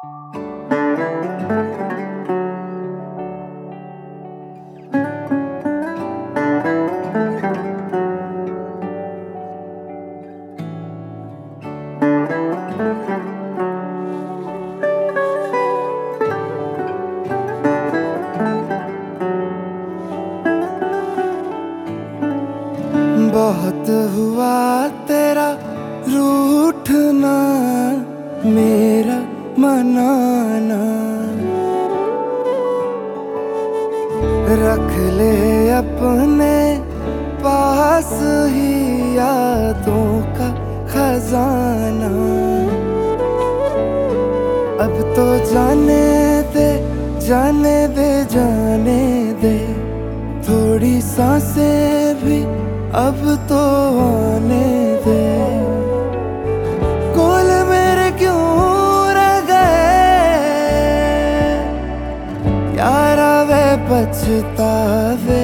बहुत हुआ तेरा रूठना, मेरा मनाना। रख ले अपने पास ही यादों का खजाना। अब तो जाने दे, जाने दे, जाने दे, थोड़ी सांसें भी अब तो आने दे। कोल मेरे क्यों रह गए यारा वे पछतावे।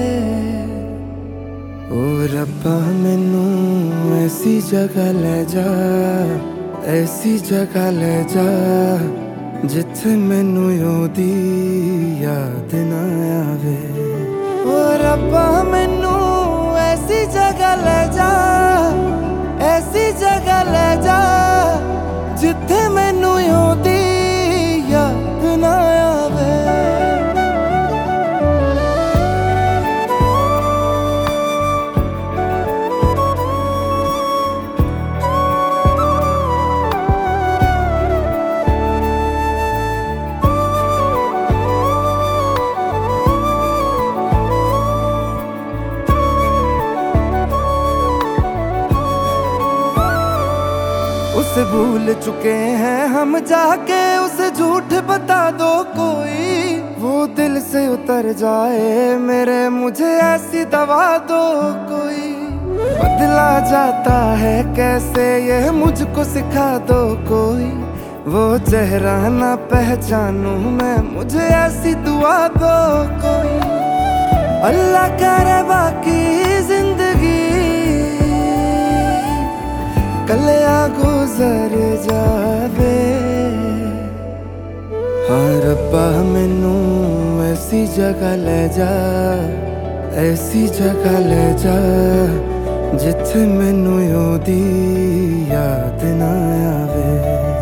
ओ रब्बा मैनू ऐसी जगह ले जा, ऐसी जगह ले जा, जिथे मैनू ओदी याद ना आवे। ओ रब्बा मैनू ऐसी जगह ले जा, ऐसी जगह ले जा, जिथे मैनू ओदी याद ना आवे। उसे भूल चुके हैं हम, जाके उसे झूठ बता दो कोई। वो दिल से उतर जाए मेरे, मुझे ऐसी दवा दो कोई। बदला जाता है कैसे ये मुझको सिखा दो कोई। वो चेहरा ना पहचानूं मैं, मुझे ऐसी दुआ दो कोई। अल्लाह करे बाकी जिंदगी कलिया गुजर जावे। हाँ रब्बा मैनू ऐसी जगह ले जा, ऐसी जगह ले जा, जिथे मैनू ओदी याद ना आवे।